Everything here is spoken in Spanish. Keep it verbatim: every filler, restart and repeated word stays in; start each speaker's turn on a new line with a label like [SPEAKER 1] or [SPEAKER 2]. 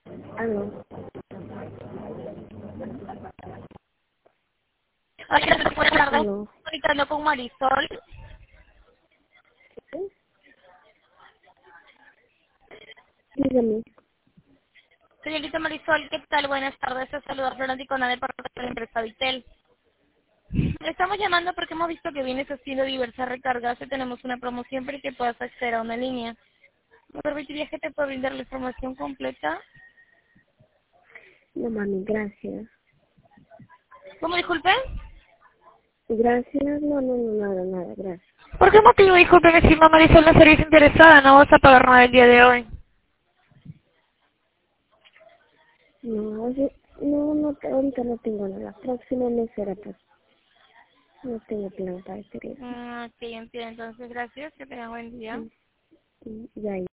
[SPEAKER 1] Aló.
[SPEAKER 2] Hola, buenas tardes.
[SPEAKER 1] Aló.
[SPEAKER 2] Comunicando con Marisol.
[SPEAKER 1] ¿Sí? Dígame.
[SPEAKER 2] Señorita Marisol, ¿qué tal? Buenas tardes. Se saluda Florenti con de parte de la empresa Vitel. Le estamos llamando porque hemos visto que vienes haciendo diversas recargas y tenemos una promoción para que puedas acceder a una línea. ¿Me permitirías que te pueda brindar la información completa?
[SPEAKER 1] No, mami, gracias.
[SPEAKER 2] ¿Cómo disculpe?
[SPEAKER 1] Gracias. No, no, no, nada, nada, gracias.
[SPEAKER 2] ¿Por qué motivo, disculpe, que si no Marisol no estarías interesada? No vas a pagar nada el día de hoy.
[SPEAKER 1] No, oye, no, no, te- ahorita no tengo nada. Próximo mes será, pues. No tengo plan para este día.
[SPEAKER 2] Mm, sí, entiendo. Entonces, gracias. Que tengas buen día.
[SPEAKER 1] Mm, mm, Ya,